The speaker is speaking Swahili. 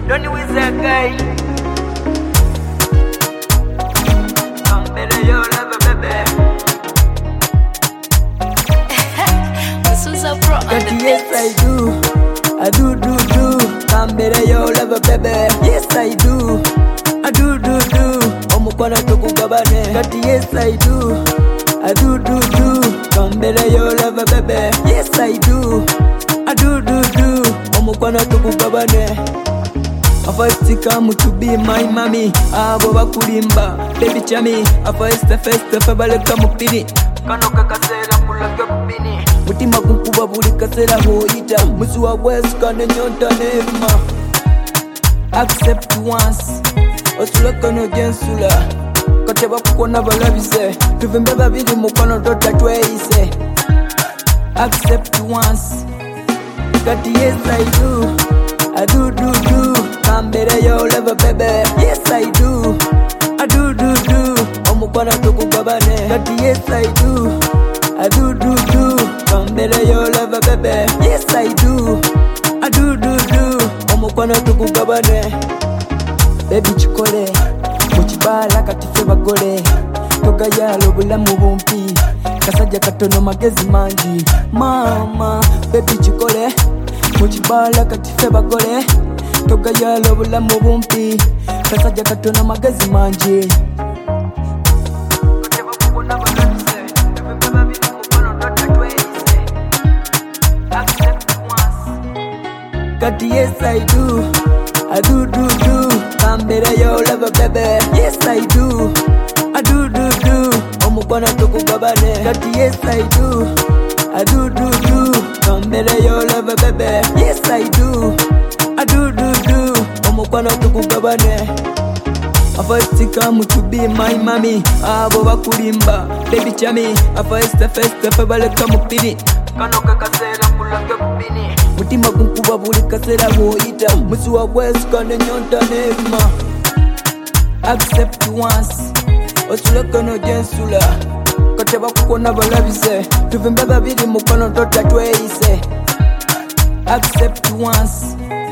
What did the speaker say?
Don't you wish a guy? Come better your love, baby. This was a pro on But the yes, beat. I do. Come better your love, baby. Yes, I do. Omukwana tukugabane. But yes, I do. Come better your love, baby. Yes, I do. Omukwana tukugabane. I first come to be my mommy. Abo bakulimba, baby chami. I first baleka mupini. Kano kakasera kulaka kupini. Mutima kunkuba buli kasera hoita. Musuwa west kane nyonta nema. Accept once. Osulaka no jensula. Kateba kukona balabise. Tuvimbe babili mukwano tota tweise. Accept once. But yes I do. Come better your love, baby. Yes I do. Omukwana tukugabane. But yes I do. Come better your love, baby. Yes I do. Omukwana tukugabane. Baby chikole muchibala katife bagole togayala obulamu bumpi kasajja katono magezi mangi mama. Baby chikole muchibala katife bagole togayala obulamu bumpi kasajja katono magezi mangi. But yes I do. Come better your love, baby. Yes I do. Omukwana tukugabane. But yes I do. Come better your love, baby. Yes I do. Omukwana tukugabane. I first come to be my mommy. Abo bakulimba, baby chami. I first baleka mupini. Kano kakasera kulaka kupini. Mutima kunkuba buli kasera hoita. Musuwa west kane nyonta nema. Accept once. Osulaka no jensula. Kateba kukona balabise. Tuvimbe babili mukwano tota tweise. Accept once.